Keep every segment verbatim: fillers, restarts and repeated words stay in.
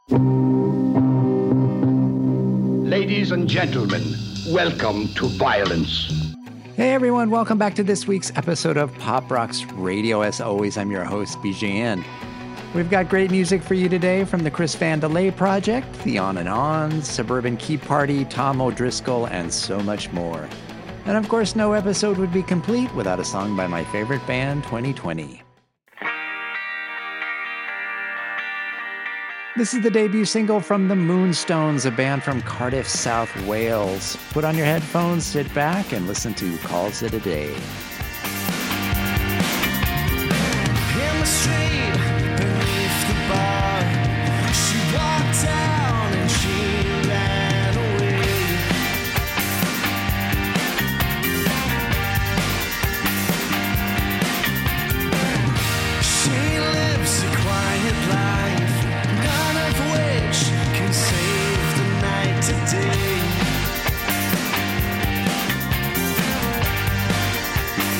Ladies and gentlemen, welcome to violence. Hey everyone, welcome back to this week's episode of Pop Rocks Radio. As always, I'm your host, B J N. We've got great music for you today from the Chris Van DeLay Project, The On and Ons, Suburban Key Party, Tom O'Driscoll, and so much more. And of course, no episode would be complete without a song by my favorite band, twenty twenty. This is the debut single from the Moonstones, a band from Cardiff, South Wales. Put on your headphones, sit back, and listen to Calls It a Day. In the street beneath the bar, she walked down and she ran away. She lives a quiet life, none of which can save the night today.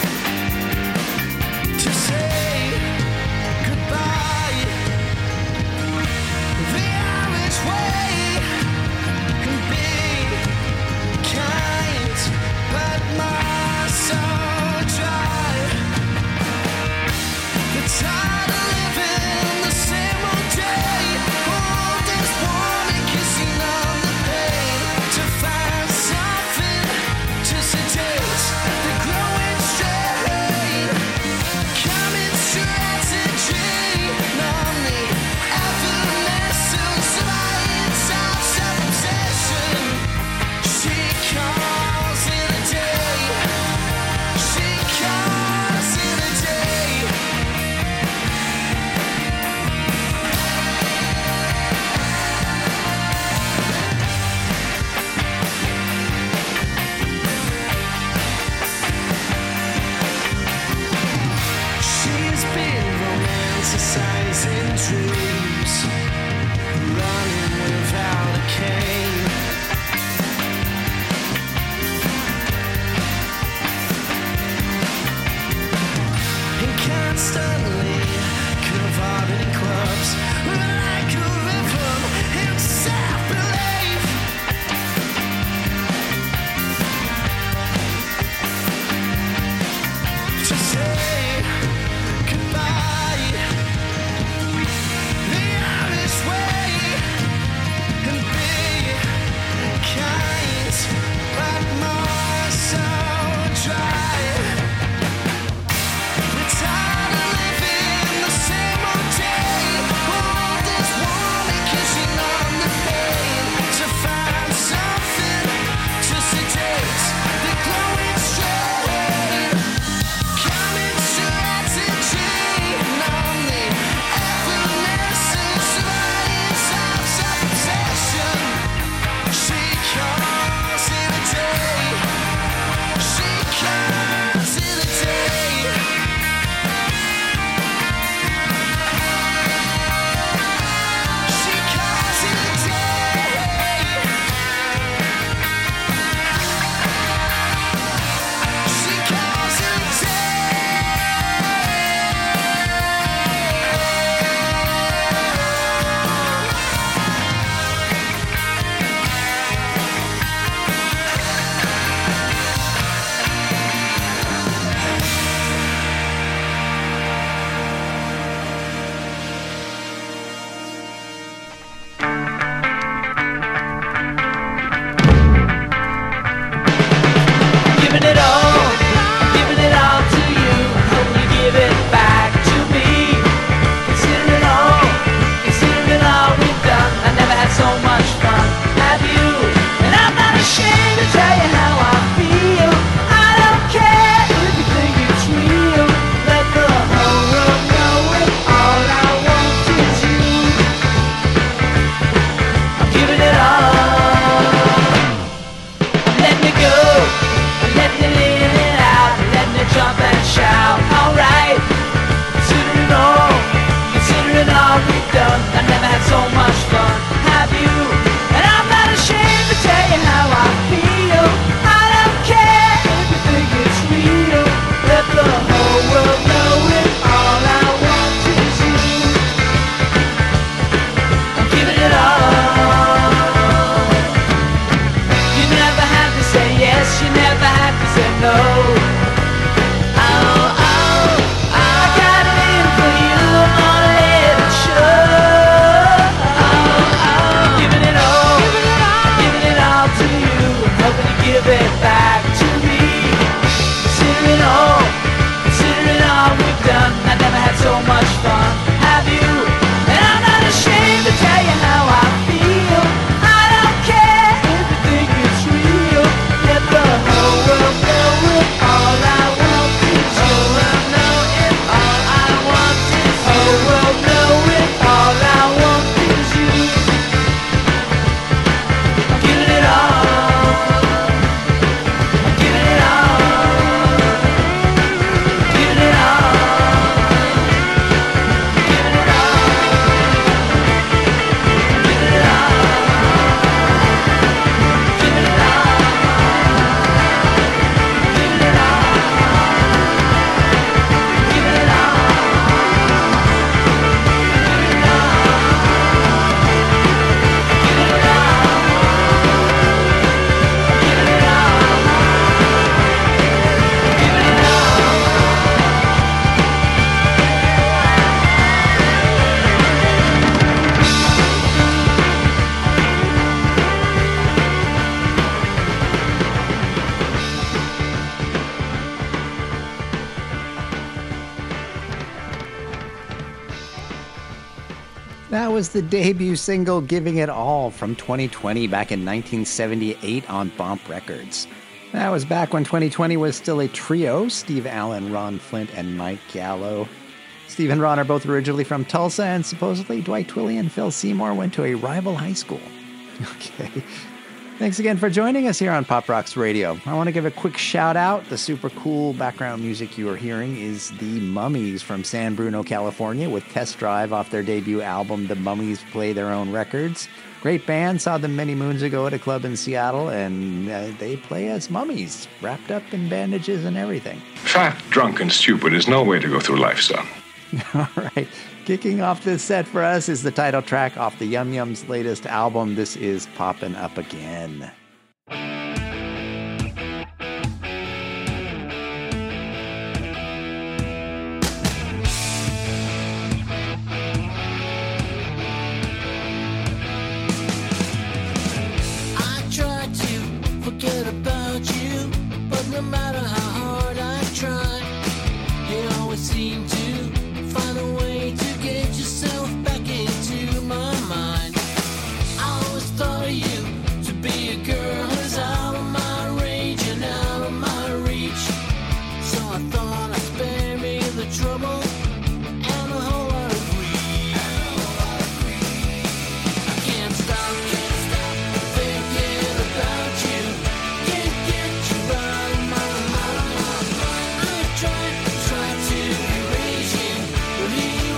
was the debut single Giving It All from twenty twenty back in nineteen seventy-eight on Bomp Records. That was back when twenty twenty was still a trio, Steve Allen, Ron Flint, and Mike Gallo. Steve and Ron are both originally from Tulsa, and supposedly Dwight Twilley and Phil Seymour went to a rival high school. Okay. Thanks again for joining us here on Pop Rocks Radio. I want to give a quick shout out. The super cool background music you are hearing is the Mummies from San Bruno, California, with Test Drive off their debut album, The Mummies Play Their Own Records. Great band, saw them many moons ago at a club in Seattle, and uh, they play as mummies, wrapped up in bandages and everything. Fat, drunk, and stupid is no way to go through life, son. All right. Kicking off this set for us is the title track off the Yum Yums' latest album. This is Poppin' Up Again. I try to forget about you, but no matter how hard I try, you always seem to find a way to get yourself back into my mind. I always thought of you to be a girl who's out of my range and out of my reach. So I thought I'd spare me the trouble and a whole lot of grief. I can't stop, can't stop thinking about you. Can't get you out of my mind. I tried, tried to erase you, but here you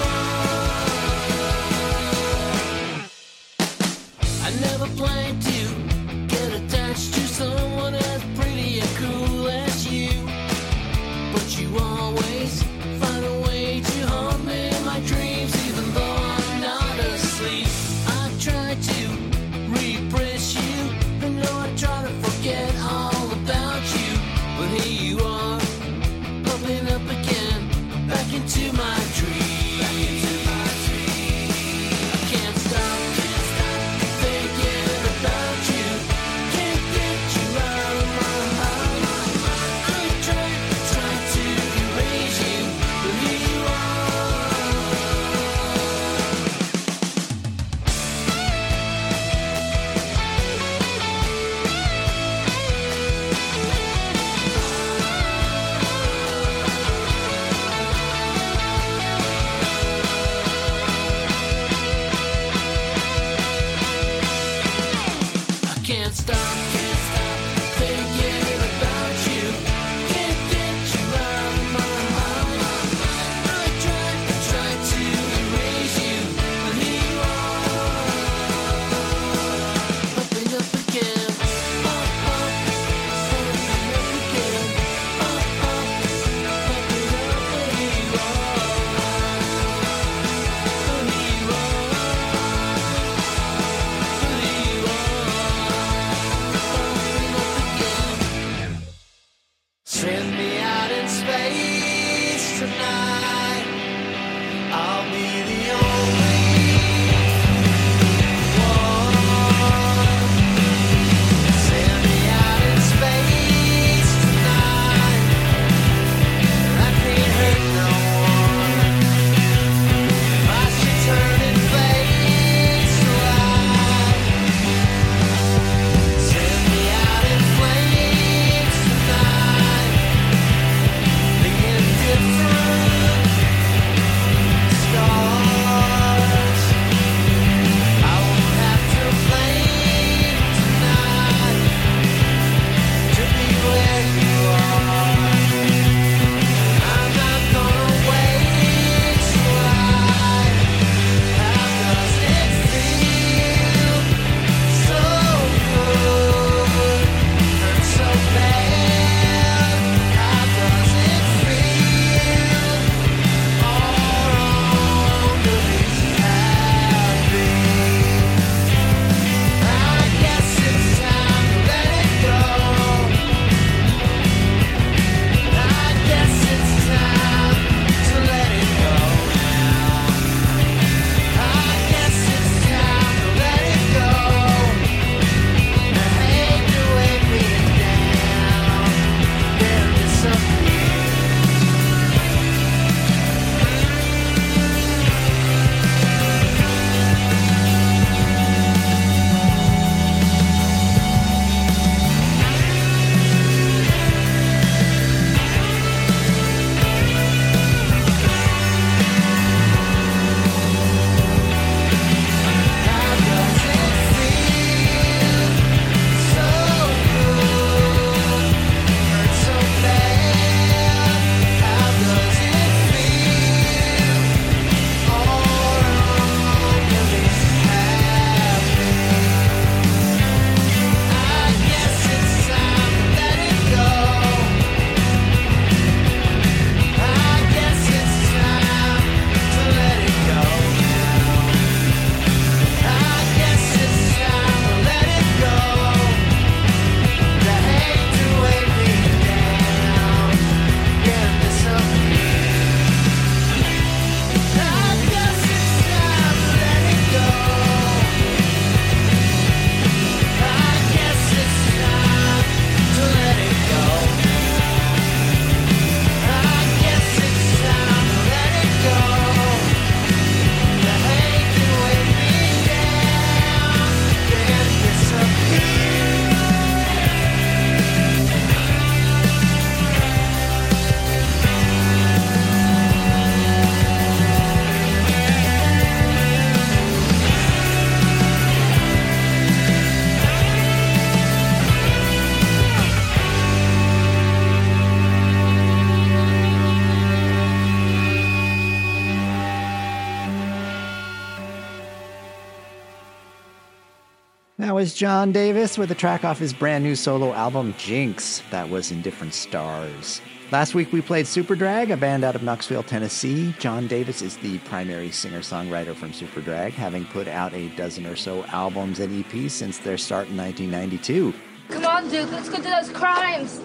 are. I never planned to get attached to someone as pretty and cool as you, but you always find a way to haunt me in my dreams, even though I'm not asleep. I try to repress you, I know I try to forget all about you, but here you are, popping up again, back into my dreams. Back into my dreams. I can't stop, can't stop thinking about you. Can't get you out of my mind. I try, try to erase you, but here you are. I can't stop, can't stop thinking about you. Can't get you out of my mind. I tried, tried to erase you, but here you are, popping up again. Pop, pop, popping up again. Pop, pop, popping up, but here you are. But here you are. But here you are. That was John Davis with a track off his brand new solo album, Jinx. That was Indifferent Stars. Last week we played Superdrag, a band out of Knoxville, Tennessee. John Davis is the primary singer-songwriter from Superdrag, having put out a dozen or so albums and E Ps since their start in nineteen ninety-two. Come on, Duke, let's go do those crimes.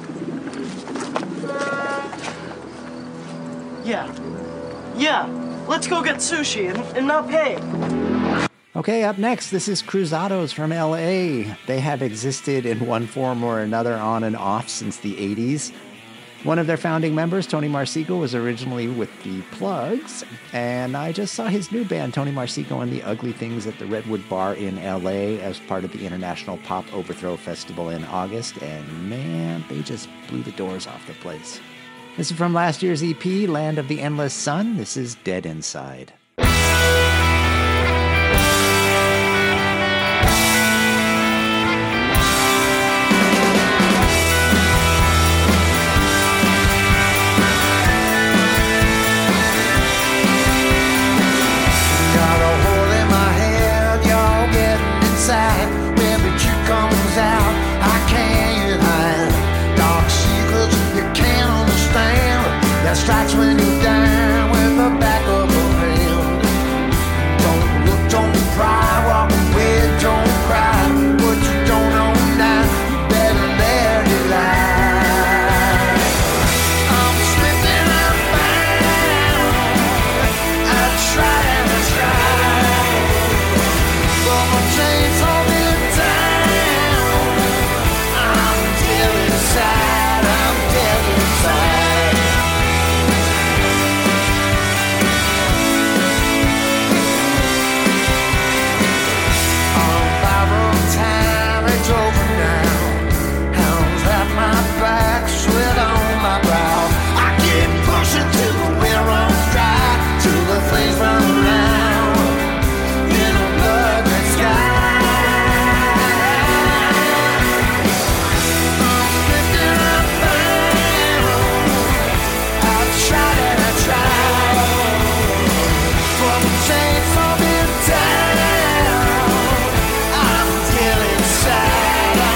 Yeah. Yeah. Let's go get sushi and, and not pay. Okay, up next, this is Cruzados from L A. They have existed in one form or another on and off since the eighties. One of their founding members, Tony Marsico, was originally with the Plugs, and I just saw his new band, Tony Marsico and the Ugly Things, at the Redwood Bar in L A as part of the International Pop Overthrow Festival in August, and man, they just blew the doors off the place. This is from last year's E P, Land of the Endless Sun. This is Dead Inside. That strikes when you're down with the back of a hand. Don't look, don't cry, walk away, don't cry. What you don't know now, you better let it lie. I'm slipping, I'm bound. I try and I try, but my chains hold me down. I'm dead inside, I'm dead inside. Chains hold me down. I'm still inside.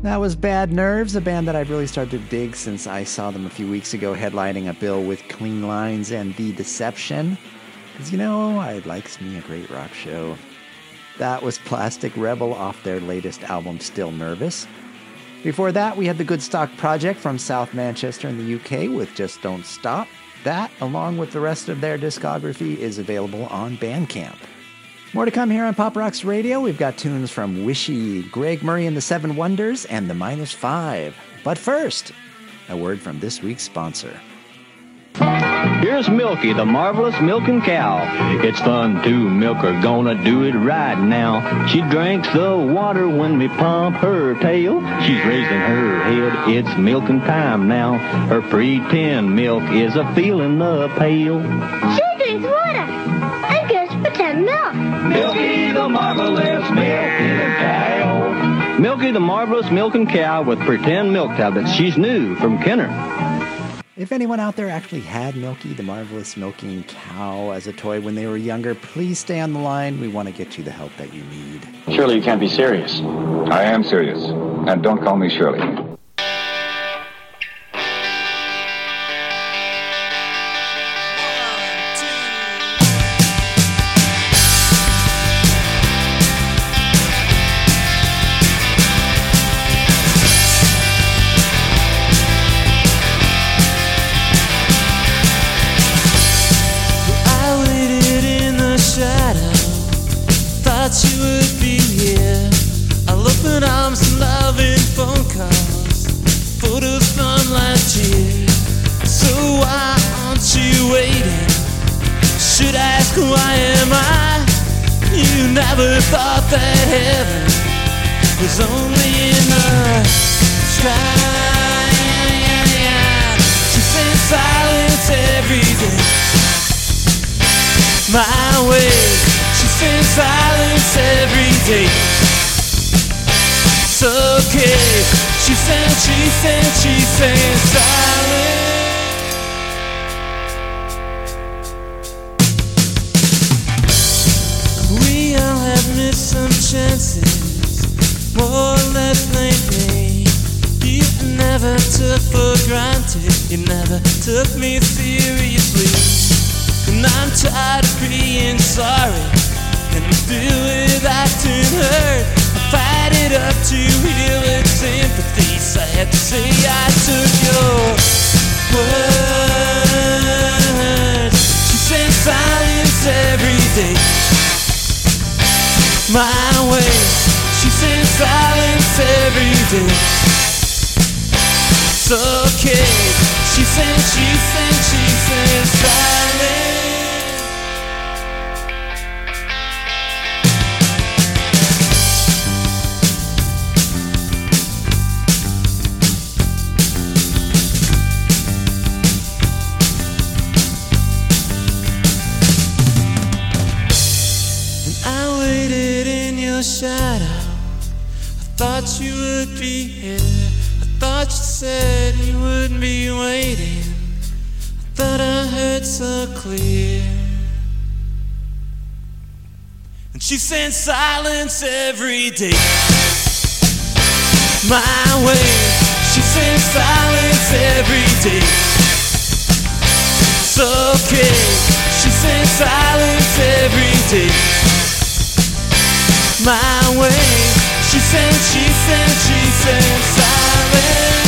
That was Bad Nerves, a band that I've really started to dig since I saw them a few weeks ago headlining a bill with Clean Lines and The Deception. Because, you know, I likes me a great rock show. That was Plastic Rebel off their latest album, Still Nervous. Before that, we had the Good Stock Project from South Manchester in the U K with Just Don't Stop. That, along with the rest of their discography, is available on Bandcamp. More to come here on Pop Rocks Radio. We've got tunes from Wishy, Greg Murray and the Seven Wonders, and the Minus Five. But first, a word from this week's sponsor. Here's Milky, the marvelous milking cow. It's fun to milk her, gonna do it right now. She drinks the water when we pump her tail. She's raising her head, it's milking time now. Her pretend milk is a feeling the pail. She drinks water and gives pretend milk. Milky, the marvelous milking cow. Milky, the marvelous milking cow with pretend milk tablets. She's new from Kenner. If anyone out there actually had Milky, the marvelous milking cow, as a toy when they were younger, please stay on the line. We want to get you the help that you need. Surely you can't be serious. I am serious. And don't call me Shirley. You would be here. I'll open arms and loving phone calls, photos from last year. So why aren't you waiting? Should I ask why am I? You never thought that heaven was only in the sky. She's in silence every day. My way. She's in silence every day. It's okay. She's in, she's in, she's in silence. We all have missed some chances, more or less lately. You never took for granted, you never took me seriously. And I'm tired of being sorry and deal with acting hurt. I fight it up to heal its sympathy. Sad to say I took your words. She's in silence every day. My way. She's in silence every day. It's okay. She's in, she's in, she's in silence. Shadow. I thought you would be here. I thought you said you would be waiting. I thought I heard so clear. And she's in silence every day. My way. She's in silence every day. It's okay. She's in silence every day. My way. She said, she said, she said silence.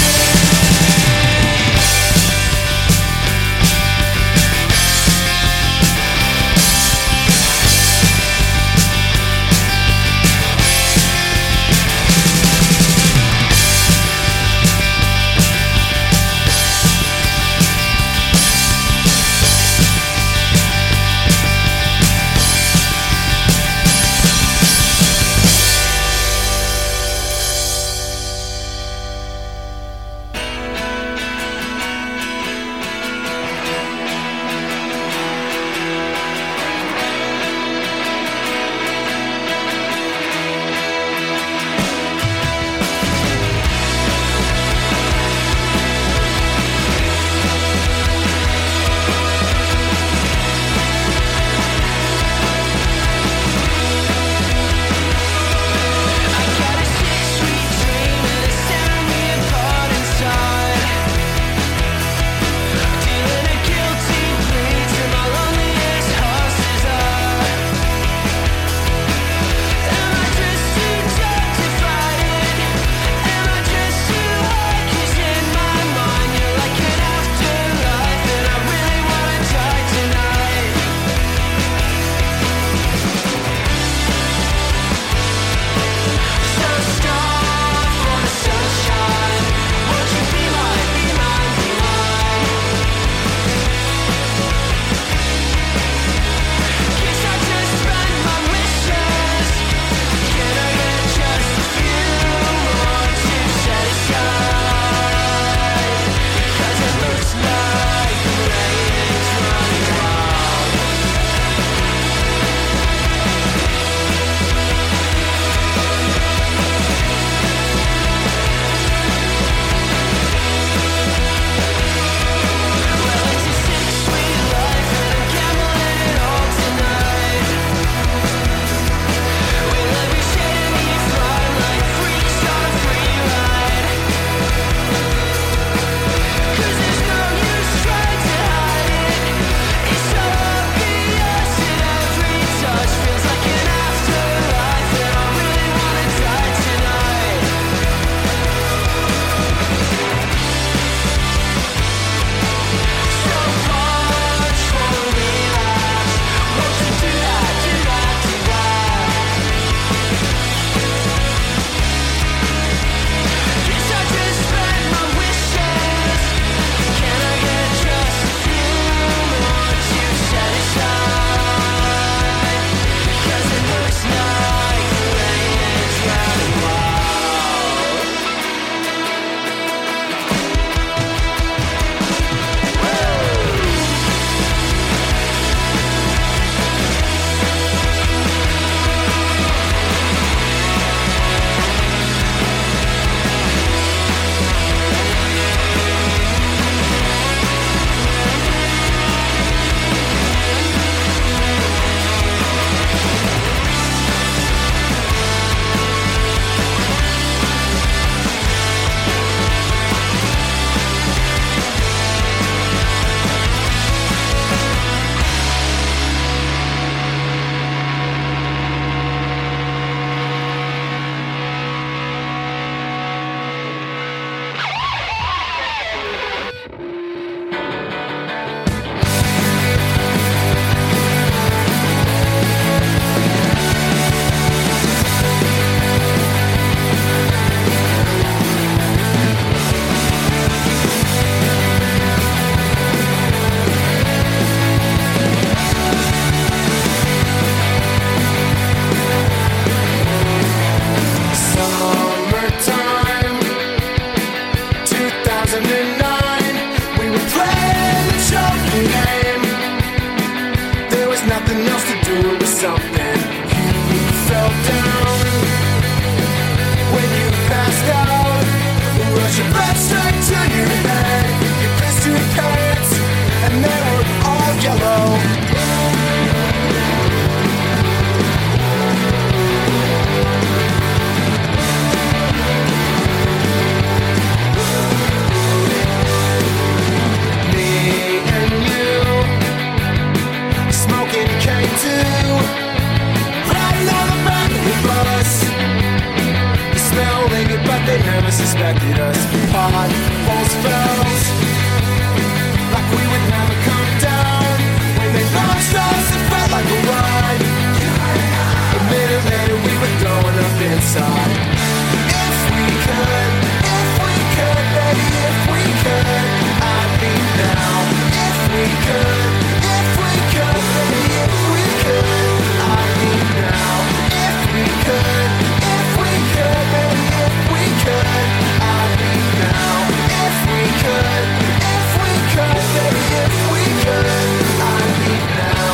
they never suspected us. Potholes felt like we would never come down. When they launched us, it felt like a ride. A minute later, we were throwing up inside. If we could, if we could, baby, if we could, I'd be now. If we could, if we could, baby, if we could, I'd be now. If we could, if we could, baby, if we could, I'd be now. If we could, if we could, baby, if we could, I'd be now.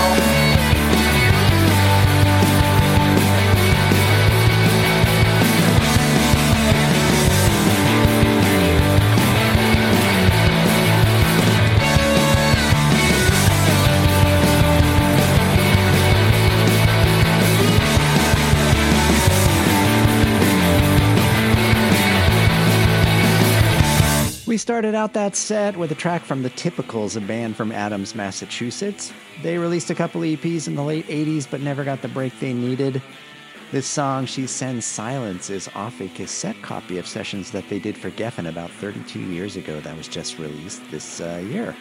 We started out that set with a track from The Typicals, a band from Adams, Massachusetts. They released a couple E Ps in the late eighties, but never got the break they needed. This song, She Sends Silence, is off a cassette copy of sessions that they did for Geffen about thirty-two years ago that was just released this uh, year.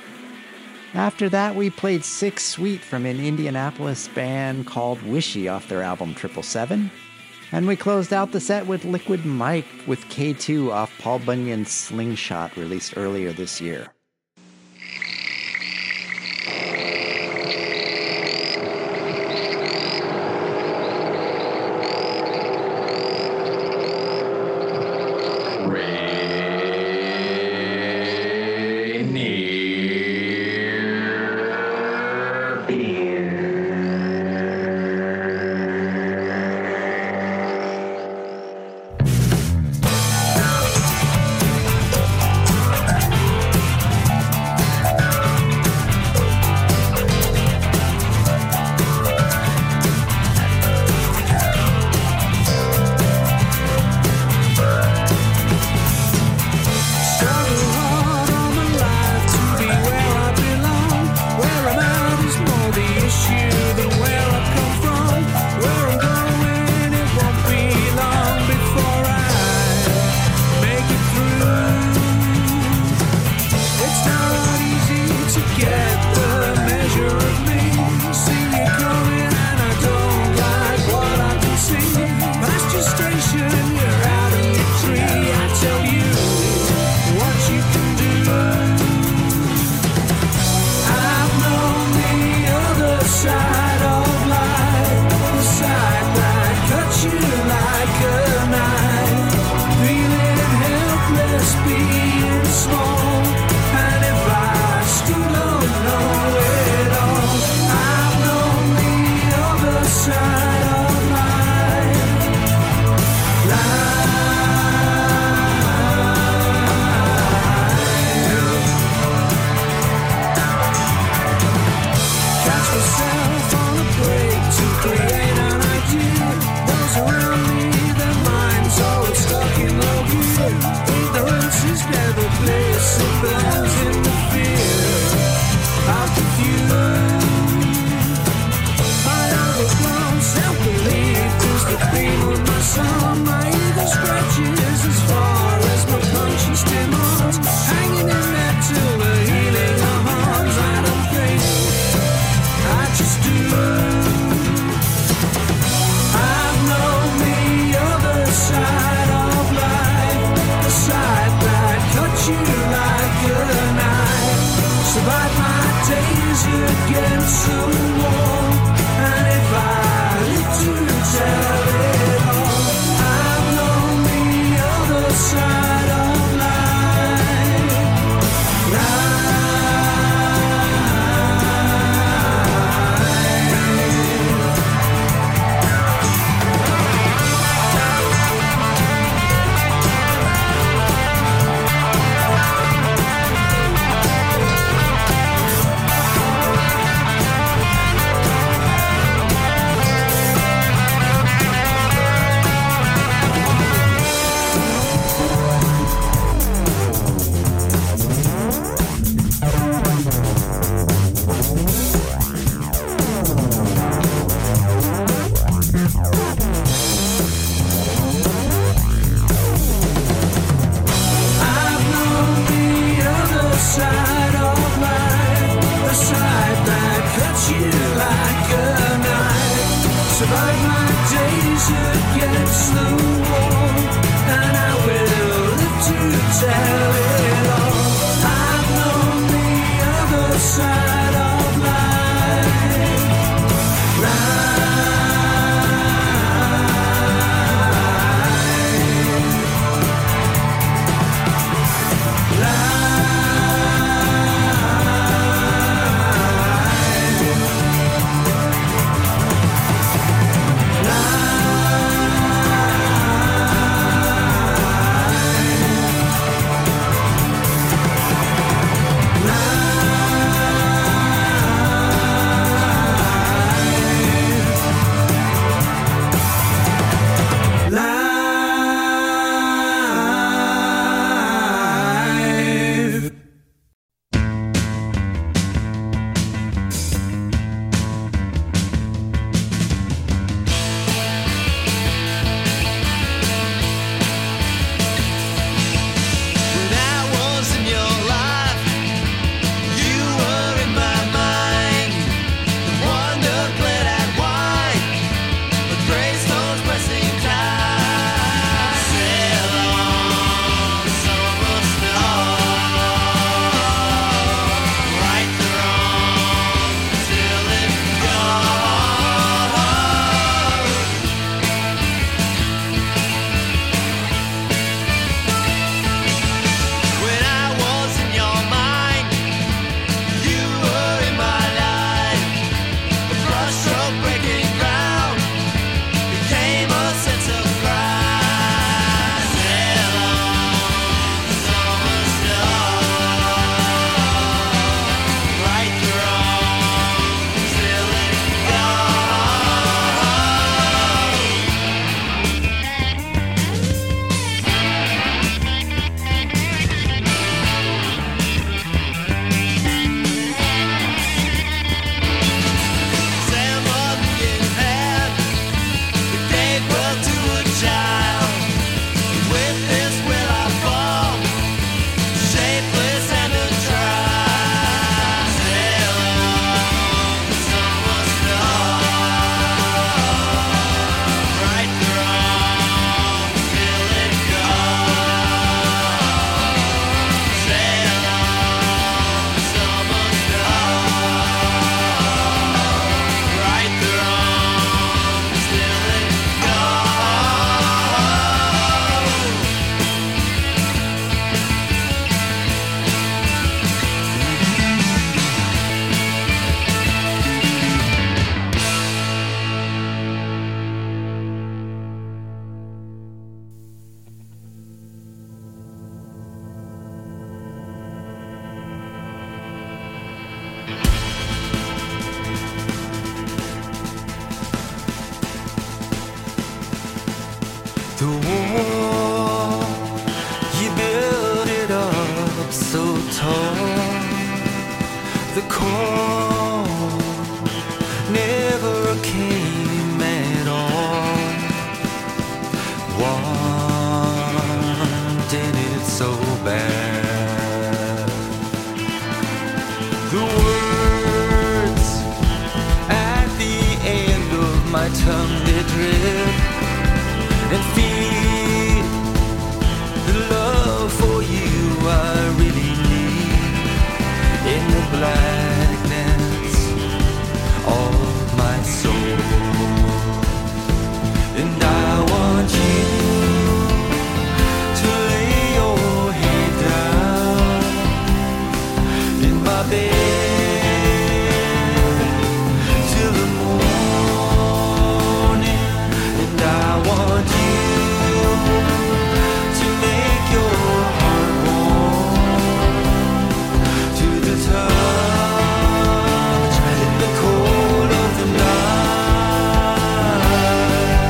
After that, we played Six Sweet from an Indianapolis band called Wishy off their album Triple Seven. And we closed out the set with Liquid Mike with K two off Paul Bunyan's Slingshot, released earlier this year. And if I live to tell it all, I The wall, you built it up so tall. The call never came at all. Wanted it so bad. The words at the end of my tongue, they drip and feed the love for you I really need in the blackness of my soul. And I want you to lay your head down in my bed till the morning. And I want you to make your heart warm to the touch in the cold of the night.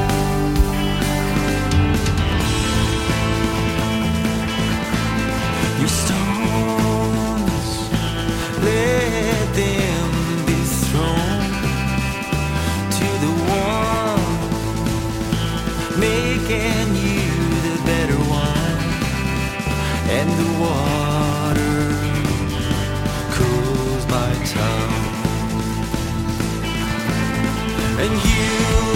Your stones, let them be thrown to the one making you the better one, and the water cools my tongue, and you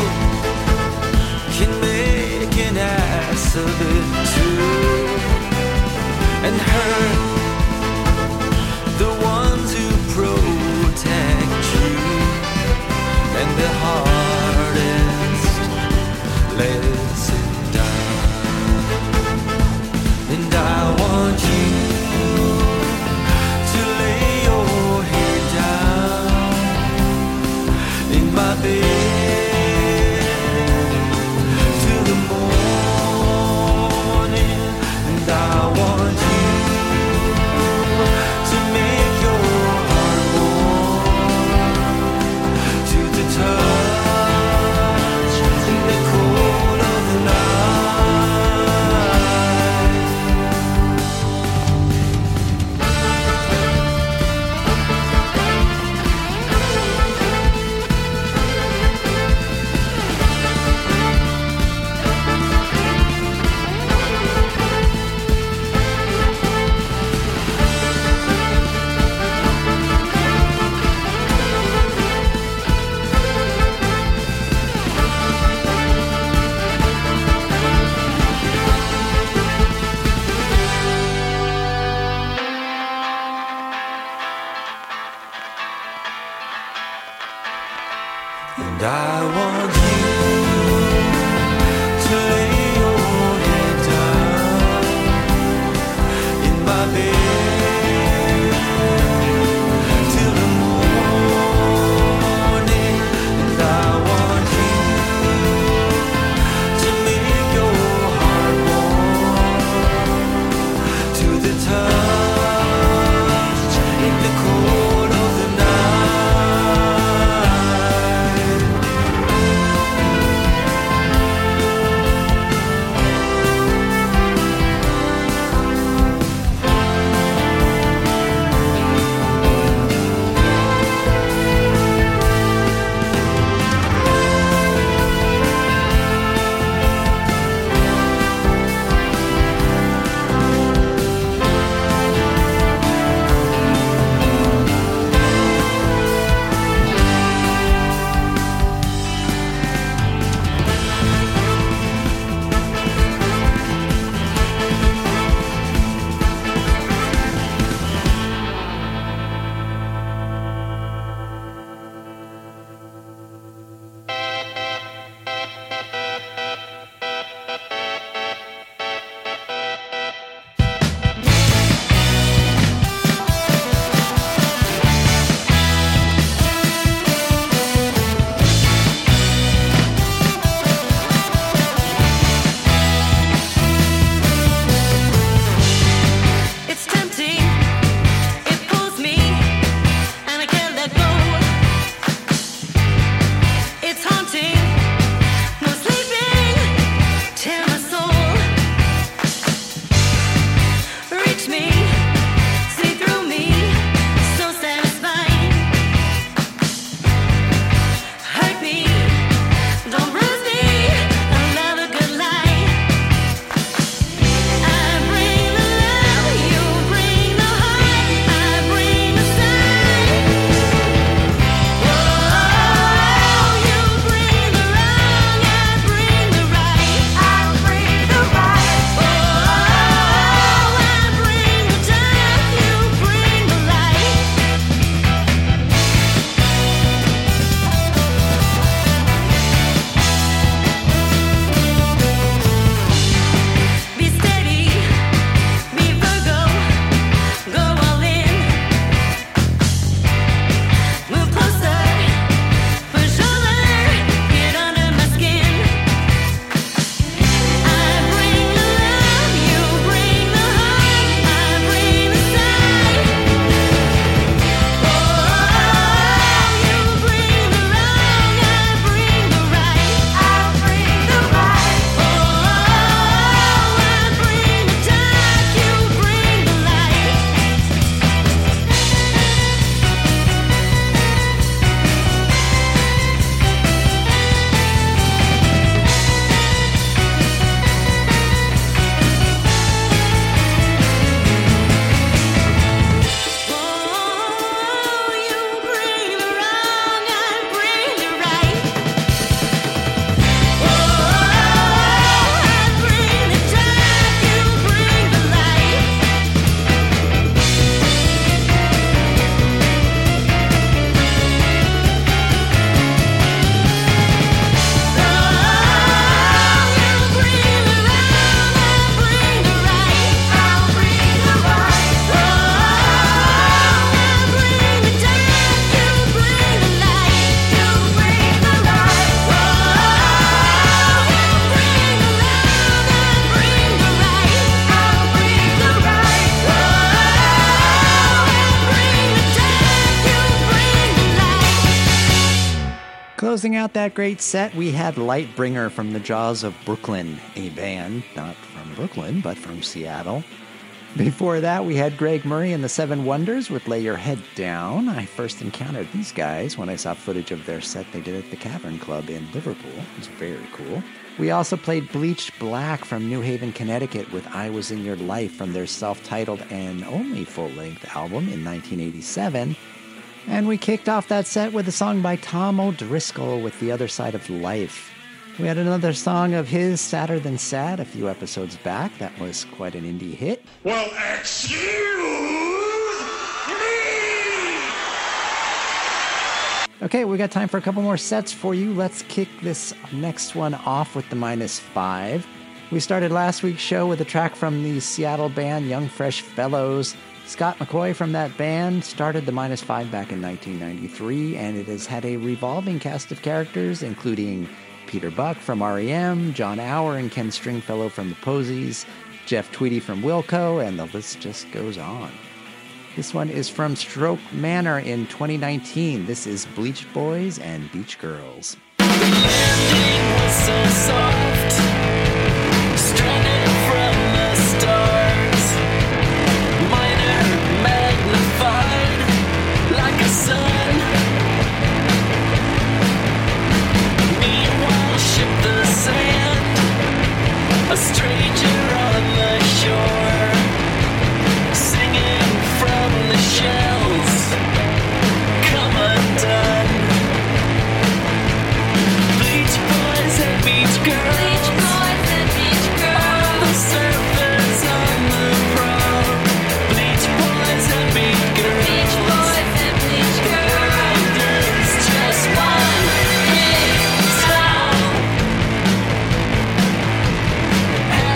can make an ass of it too, and hurt the ones who protect you, and the hardest lesson done. And I want you to lay your head down in my bed Closing out that great set, we had Lightbringer from the Jaws of Brooklyn, a band not from Brooklyn, but from Seattle. Before that, we had Greg Murray and the Seven Wonders with Lay Your Head Down. I first encountered these guys when I saw footage of their set they did at the Cavern Club in Liverpool. It was very cool. We also played Bleached Black from New Haven, Connecticut with I Was In Your Life from their self-titled and only full-length album in nineteen eighty-seven. And we kicked off that set with a song by Tom O'Driscoll with The Other Side of Life. We had another song of his, Sadder Than Sad, a few episodes back. That was quite an indie hit. Well, excuse me! Okay, we got time for a couple more sets for you. Let's kick this next one off with the minus five. We started last week's show with a track from the Seattle band Young Fresh Fellows. Scott McCoy from that band started the minus five back in nineteen ninety-three, and it has had a revolving cast of characters, including Peter Buck from R E M, John Auer and Ken Stringfellow from the Posies, Jeff Tweedy from Wilco, and the list just goes on. This one is from Stroke Manor in twenty nineteen. This is Bleach Boys and Beach Girls. The landing was so soft, stranded from the stars, minor magnified like a sun. Meanwhile, ship the sand, a stranger on the shore, singing from the shells, come undone. Beach boys and beach girls, beach boys and beach girls, on the surface, on the prowl. Beach boys and beach girls, beach boys and beach girls. There's just one big town.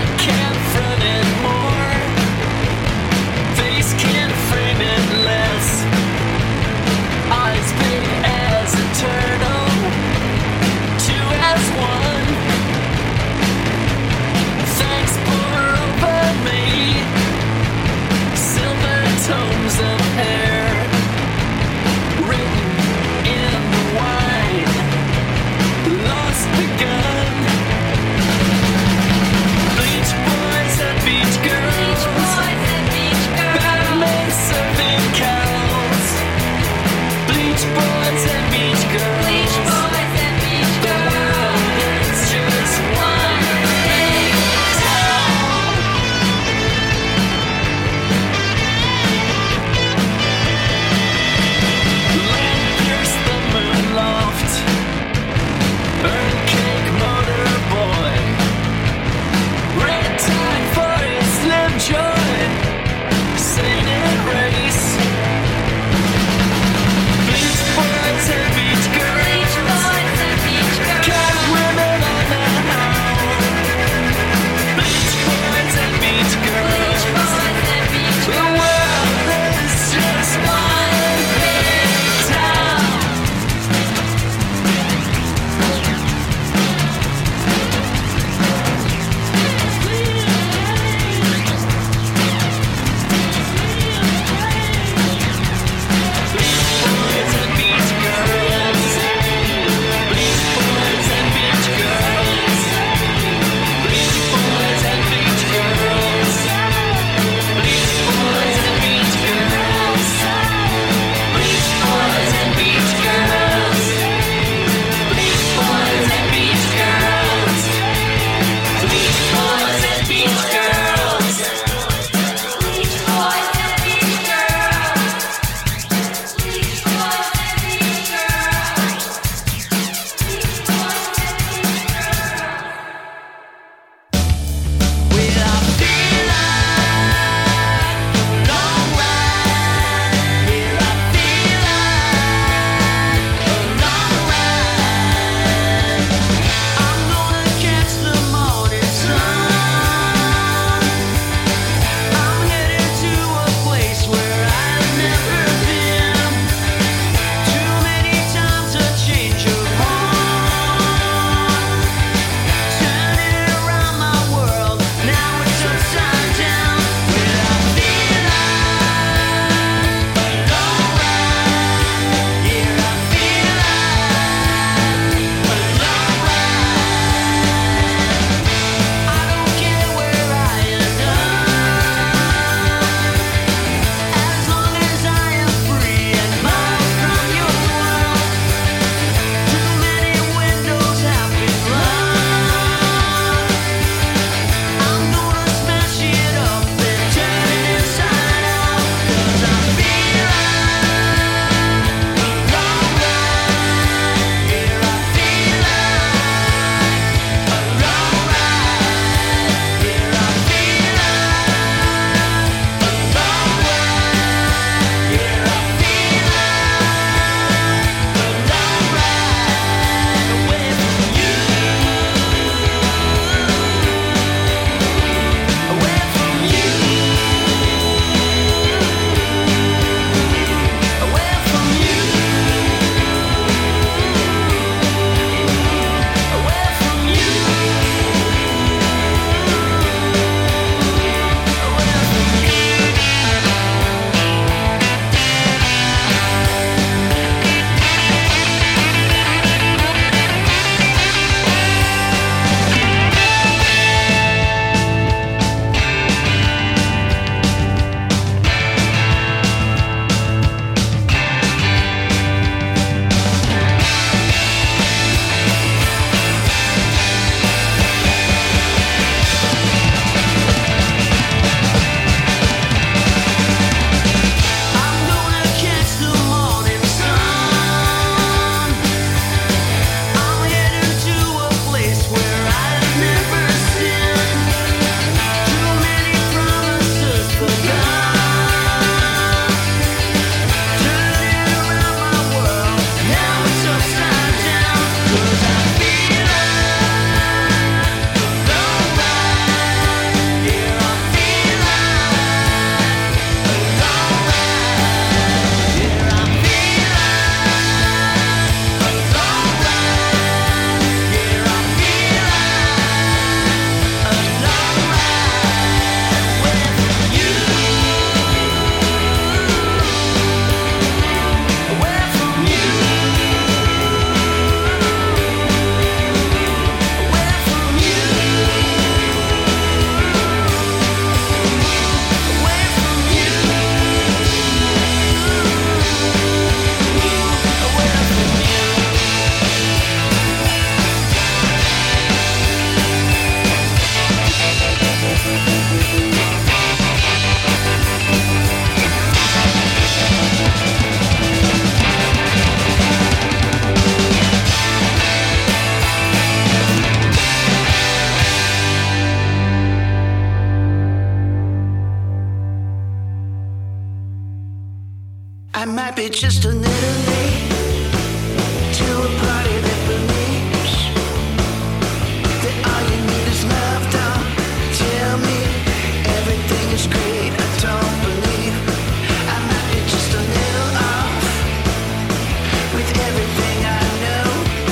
might be just a little late to a party that believes that all you need is love. Don't tell me everything is great. I don't believe I might be just a little off with everything I know.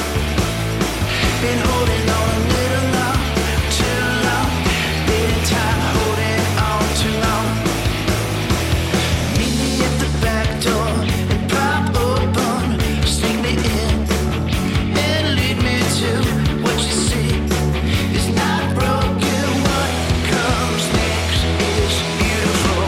Been holding on a little long, too long. Been time holding on too long. Meet me at the back door and pop open, sneak me in and lead me to what you see is not broken. What comes next is beautiful.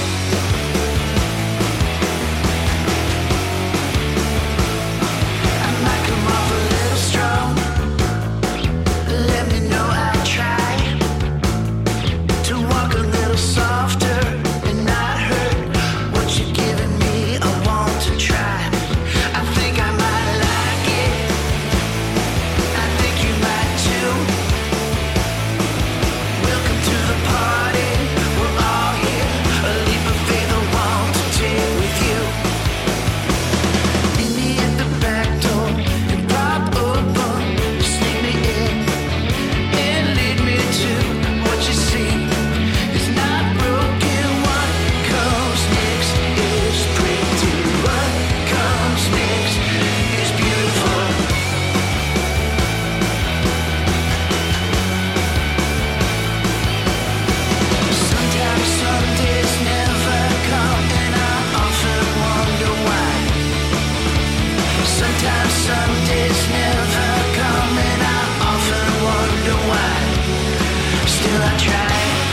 I might come off a little strong. Let me know I'll try to walk a little softer and not hurt what you're giving me. I want to try. I think I might like it. I think you might too. Welcome to the party. We're all here. A leap of faith I want to take with you. Meet me at the back door and pop open, sneak me in and lead me to what you see is not broken. What comes next is pretty. What comes next is beautiful. Sometimes some days never come, and I often wonder why. Sometimes some days never come, and I often wonder why. Still I try.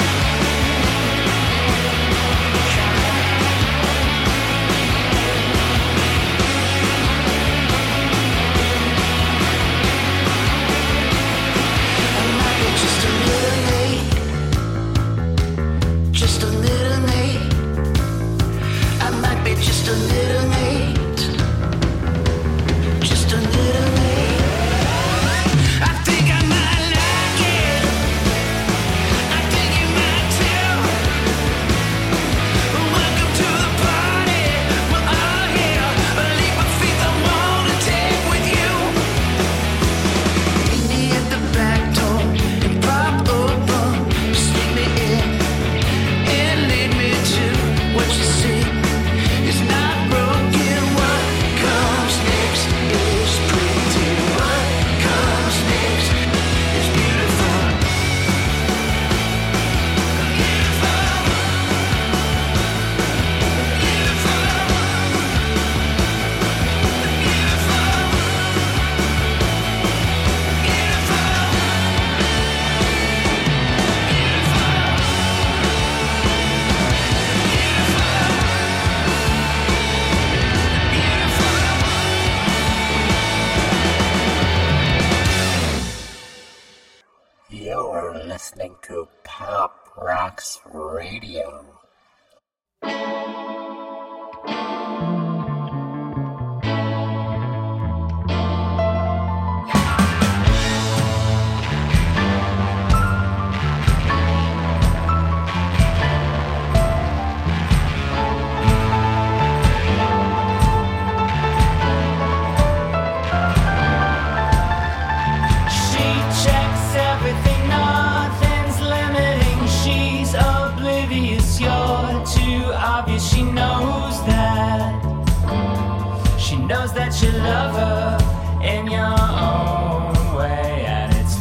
I might be just a little late, just a little late. I might be just a little late, just a little late. I think I might like it. I think you might too. Welcome to the party. We're all here. A leap of faith I want to take with you. Meet me at the back door and pop open, sneak me in and lead me to what you see is not broken. What comes next is pretty. What comes next is beautiful. You're listening to Pop Rocks Radio. She checks everything, nothing's limiting. She's oblivious, you're too obvious. She knows that. She knows that you love her in your own way, and it's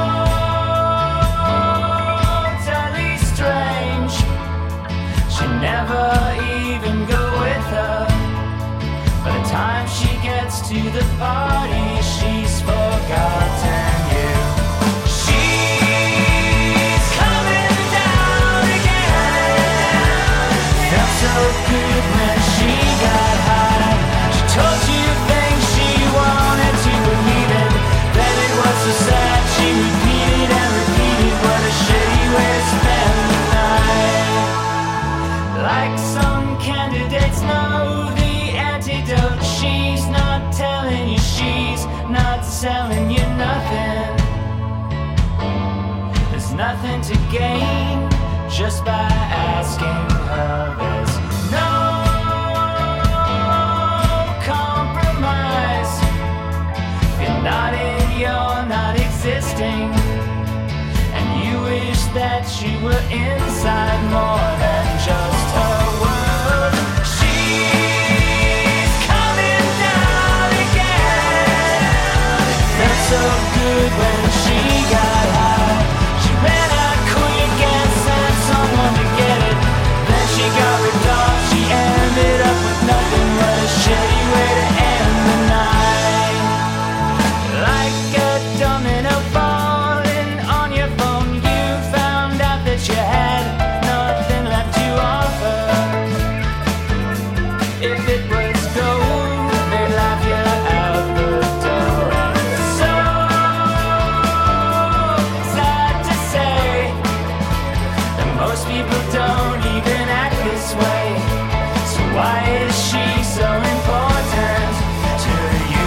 totally strange. She never even go with her. By the time she gets to the party, she's forgotten you. She's coming down again. Felt so good when she got high. She told you things she wanted to believe in. Then it was so sad. She repeated and repeated. What a shitty way to spend the night. Like some candidates know the antidote. She's not telling you, she's not selling you nothing. There's nothing to gain just by asking her. There's no were inside more than just her world. She's coming down again. Felt so good when she got high. She ran out quick and sent someone to get it. Then she got ripped off. She ended up with nothing but a shitty way to end the night. Like a domino falling on your phone, you found out that you had nothing left to offer. If it was gold, they'd laugh you out the door. So sad to say that most people don't even act this way. So why is she so important to you?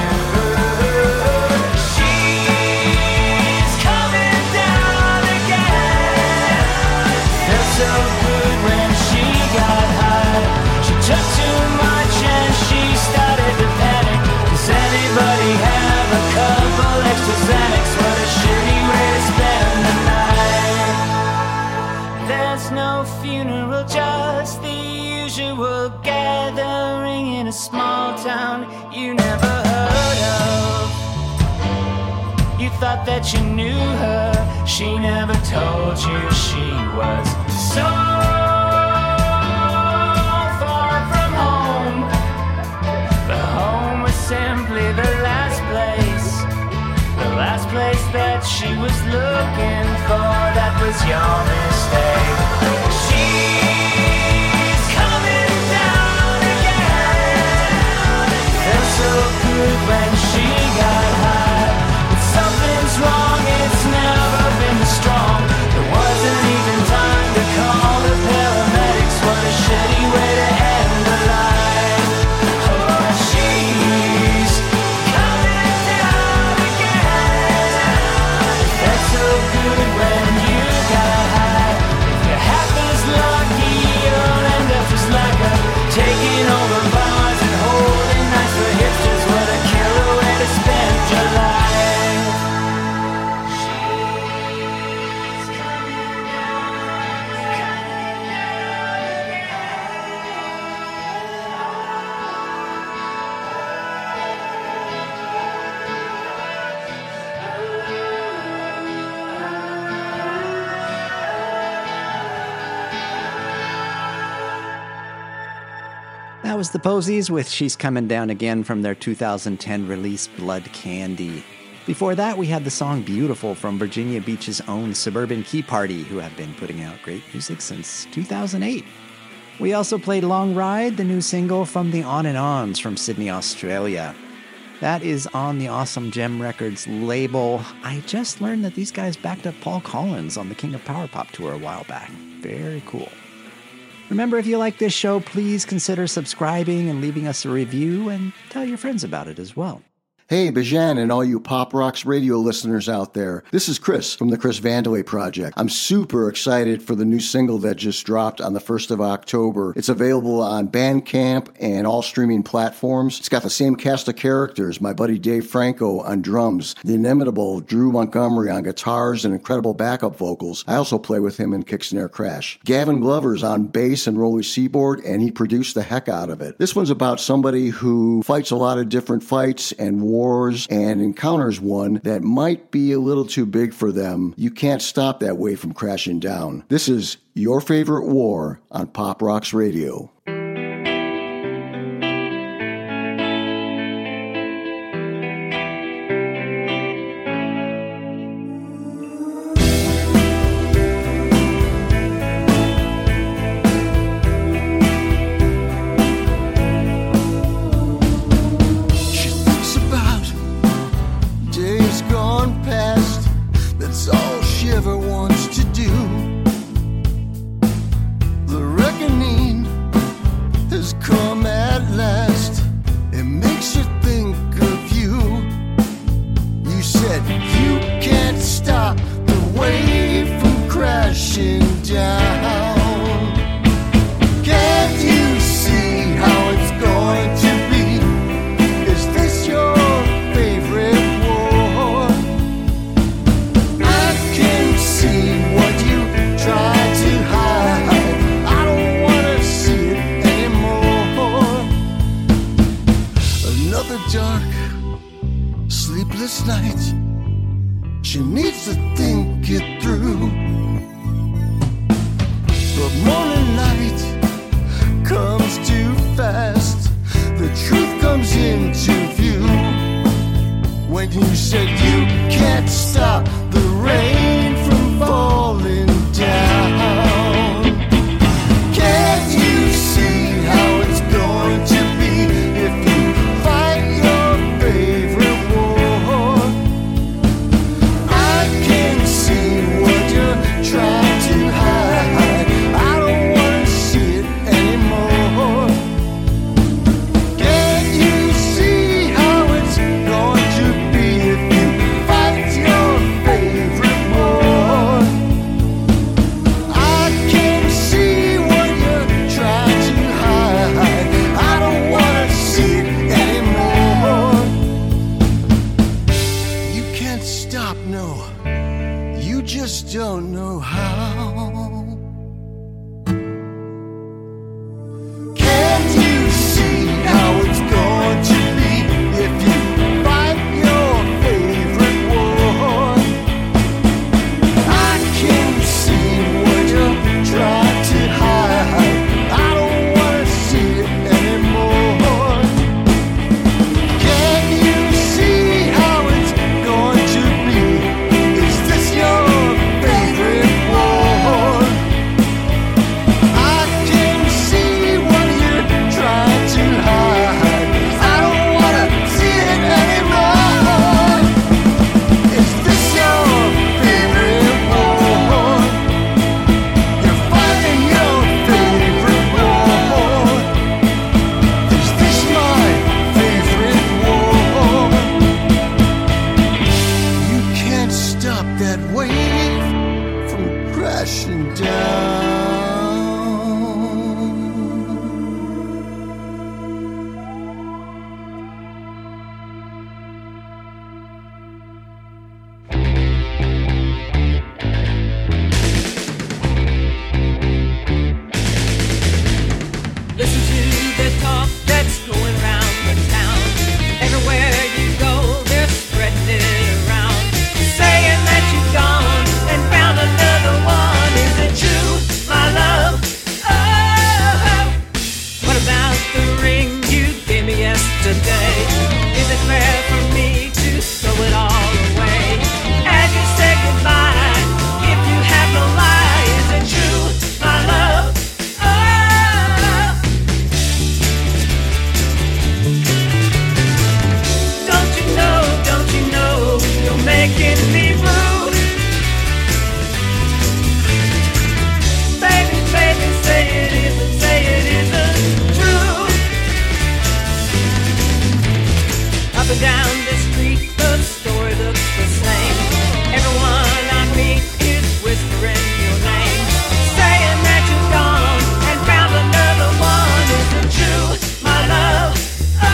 She's coming down again. Felt so good when she got high. She took too much and she started to panic. Does anybody have a couple extra Xanax? What a shitty way to spend the night. There's no funeral, just the usual gathering in a small town you never heard of. You thought that you knew her, she never told you she was so far from home. But home was simply the last place, the last place that she was looking for. That was your mistake. She's coming down again. Felt so good when she got high. But something's wrong, it's never been strong. There wasn't even time to call the paramedics. What a shitty way to end the life. Oh, she's coming down again. Felt so good when you got high. If you're half as lucky, you'll end up just like her, taking over bars and holding nights for hipsters. What a killer way to spend your life. She's coming down, coming That was the Posies with She's Coming Down Again from their two thousand ten release Blood Candy. Before that, we had the song Beautiful from Virginia Beach's own Suburban Key Party, who have been putting out great music since two thousand eight. We also played Long Ride, the new single from the On and Ons from Sydney, Australia. That is on the Awesome Gem Records label. I just learned that these guys backed up Paul Collins on the King of Power Pop tour a while back. Very cool. Remember, if you like this show, please consider subscribing and leaving us a review, and tell your friends about it as well. Hey, Bijan and all you Pop Rocks radio listeners out there. This is Chris from the Chris Vandelay Project. I'm super excited for the new single that just dropped on the first of October. It's available on Bandcamp and all streaming platforms. It's got the same cast of characters, my buddy Dave Franco on drums, the inimitable Drew Montgomery on guitars and incredible backup vocals. I also play with him in Kick Snare Crash. Gavin Glover's on bass and Rolly Seaboard, and he produced the heck out of it. This one's about somebody who fights a lot of different fights and wars and encounters one that might be a little too big for them. You can't stop that wave from crashing down. This is Your Favorite War on Pop Rocks Radio. Try said you can't stop the rain from falling down. Can't you see how it's going to be if you fight your favorite war? I can see what you're trying to hide. I don't want to see it anymore. Can't you see how it's going to be if you fight your favorite war? I can see what you're trying to hide. I don't want to see it anymore. You can't stop, no. You just don't know how. Can't you see how it's going to be if you fight your favorite war? I can see what you're trying to hide. I don't want to see it anymore. Can you see how it's going to be? Is this your favorite war? I can see what you're trying to hide. I don't want to see it anymore. Is this your favorite war? You're fighting your favorite war. Is this my favorite war? You can't stop that wave from crashing down. Listen to the talk that's going round the town. Everywhere you go, they're spreading it around, saying that you've gone and found another one. Is it true, my love? Oh, what about the ring you gave me yesterday? Is it fair for me to throw it all away as you say goodbye? If you have no lie, is it true, my love? Oh, don't you know, don't you know, you're making me blue. Baby, baby, say it isn't, say it isn't true. Up and down the street, the story looks the same. Everyone I meet is whispering your name, saying that you've gone and found another one. Is it true, my love? Oh,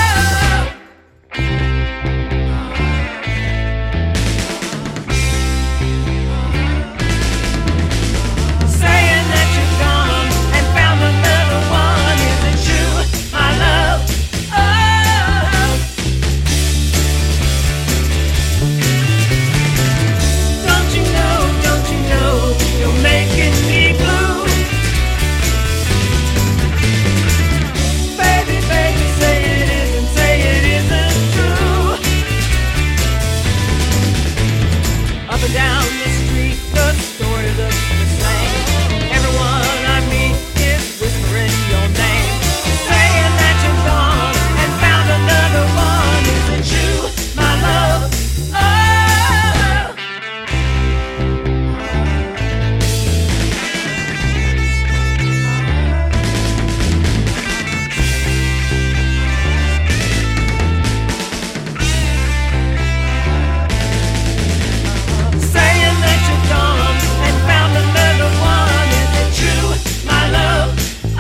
saying that you've gone and found another one. Is it true, my love? Oh, don't you know, don't you know, you're making me blue. Baby, baby, say it isn't, say it isn't true. Up and down the street, the story looks the same. Everyone I meet is whispering your name, saying that you've gone and found another one. Is it true, my love? Oh, saying that you've gone and found another one. Is it true, my love?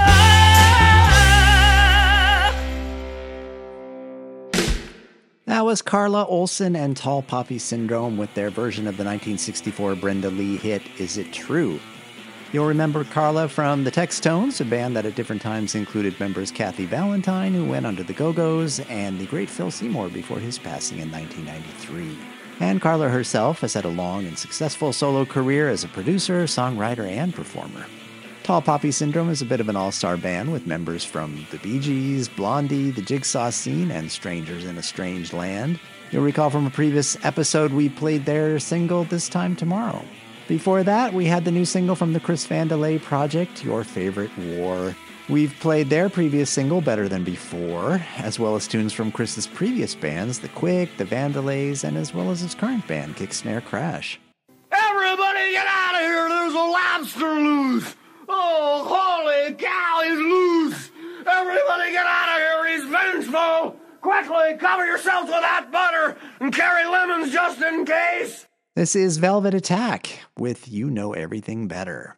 Oh. That was Carla Olson and Tall Poppy Syndrome with their version of the nineteen sixty-four Brenda Lee hit, Is It True? You'll remember Carla from the Textones, a band that at different times included members Kathy Valentine, who went under the Go-Go's, and the great Phil Seymour before his passing in nineteen ninety-three. And Carla herself has had a long and successful solo career as a producer, songwriter, and performer. Tall Poppy Syndrome is a bit of an all-star band with members from the Bee Gees, Blondie, the Jigsaw Scene, and Strangers in a Strange Land. You'll recall from a previous episode we played their single This Time Tomorrow. Before that, we had the new single from the Chris Vandelay Project, Your Favorite War. We've played their previous single, Better Than Before, as well as tunes from Chris's previous bands, The Quick, The Vandalays, and as well as his current band, Kick Snare Crash. Everybody get out of here! There's a lobster loose! Oh, holy cow, he's loose! Everybody get out of here! He's vengeful! Quickly, cover yourself with that butter and carry lemons just in case! This is Velvet Attack with You Know Everything Better.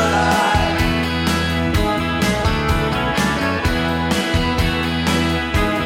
Should I?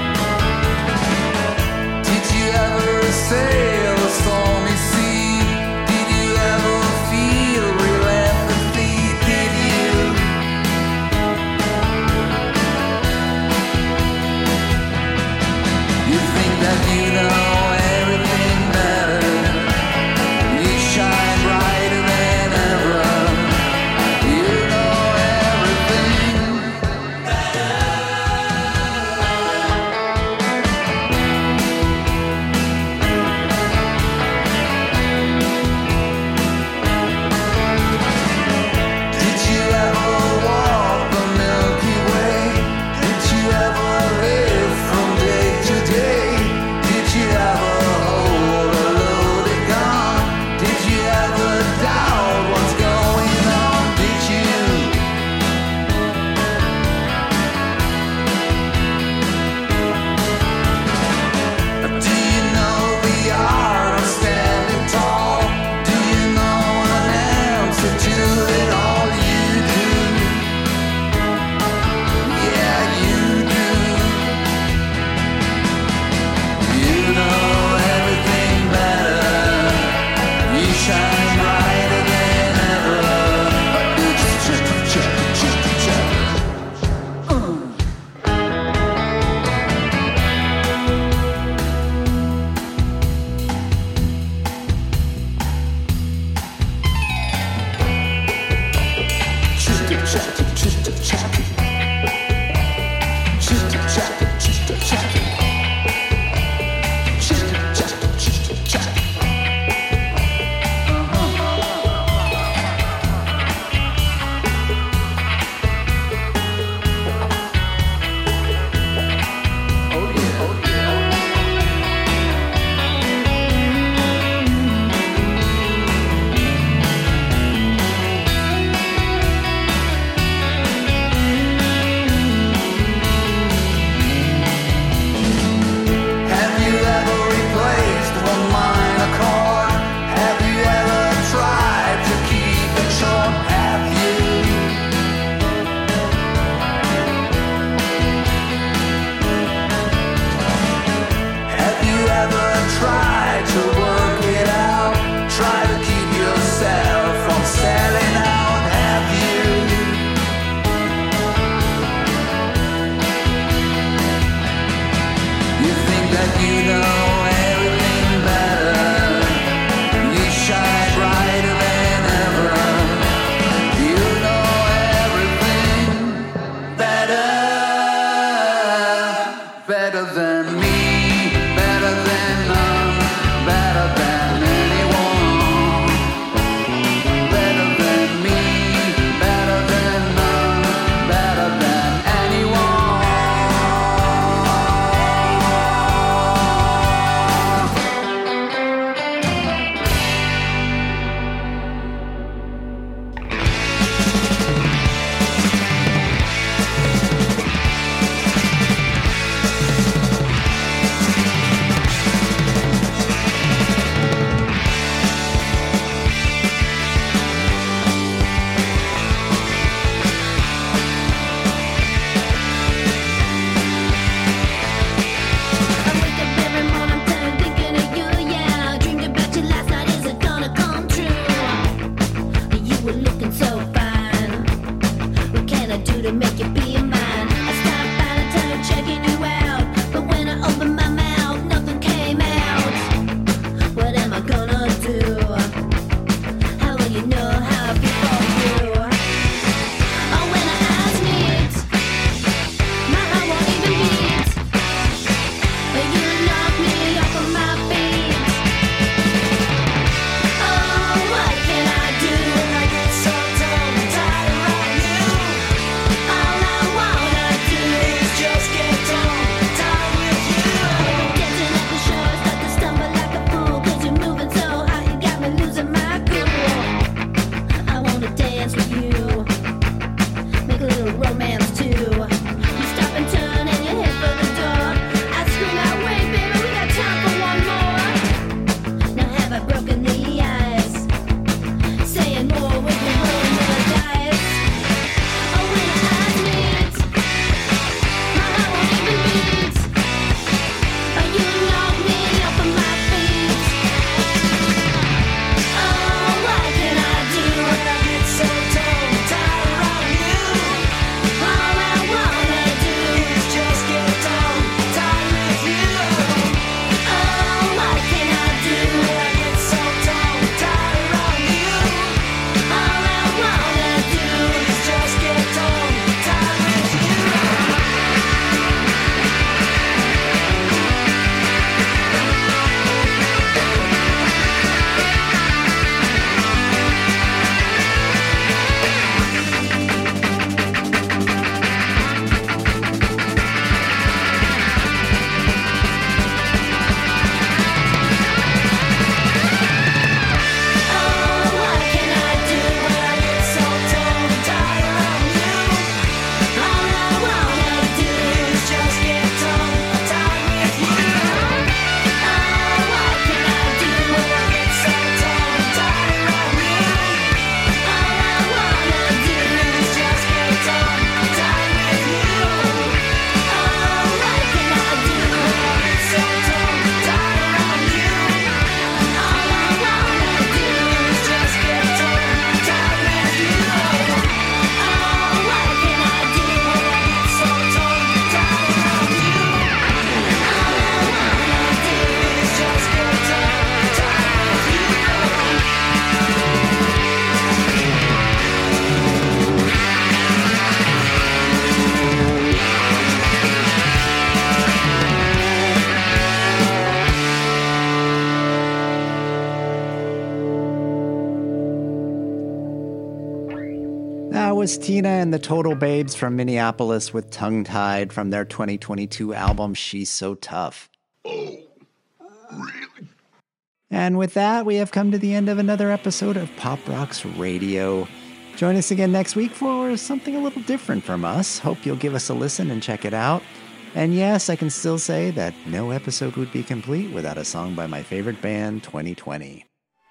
was Tina and the Total Babes from Minneapolis with Tongue Tied from their twenty twenty-two album She's So Tough. Oh, really? And with that, we have come to the end of another episode of Pop Rocks Radio. Join us again next week for something a little different from us. Hope you'll give us a listen and check it out. And yes, I can still say that no episode would be complete without a song by my favorite band, twenty twenty.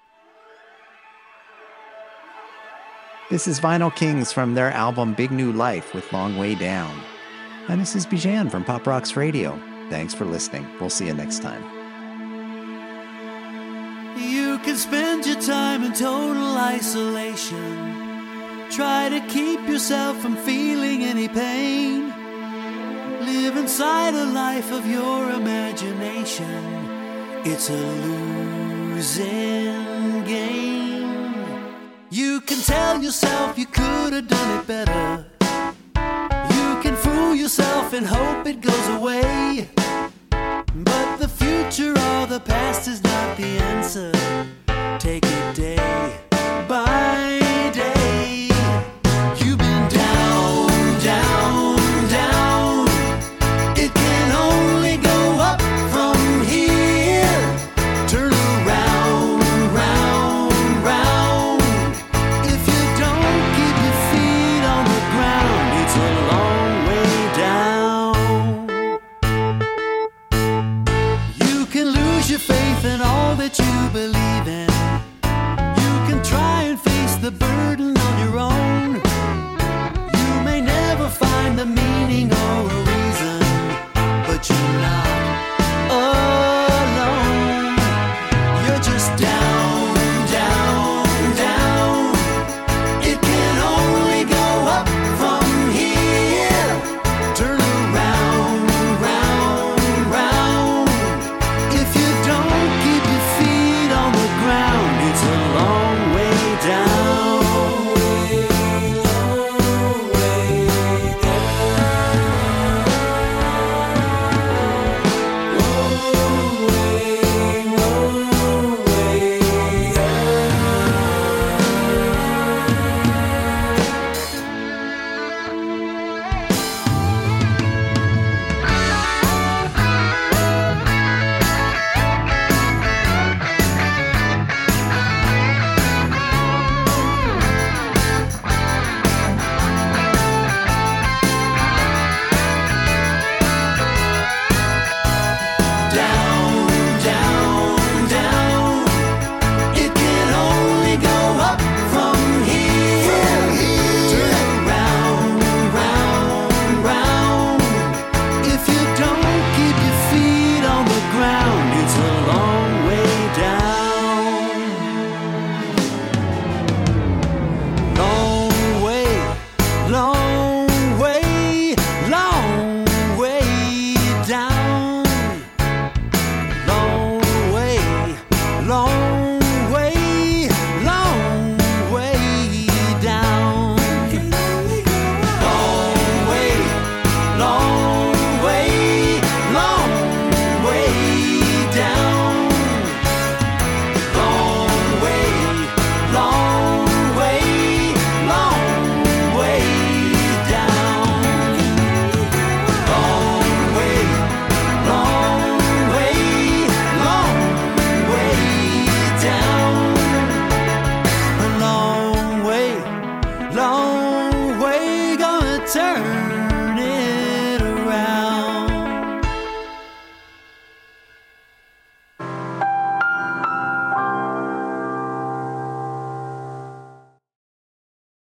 This is Vinyl Kings from their album Big New Life with Long Way Down. And this is Bijan from Pop Rocks Radio. Thanks for listening. We'll see you next time. You can spend your time in total isolation. Try to keep yourself from feeling any pain. Live inside a life of your imagination. It's a losing game. You can tell yourself you could have done it better. You can fool yourself and hope it goes away. But the future or the past is not the answer. Take it day by day.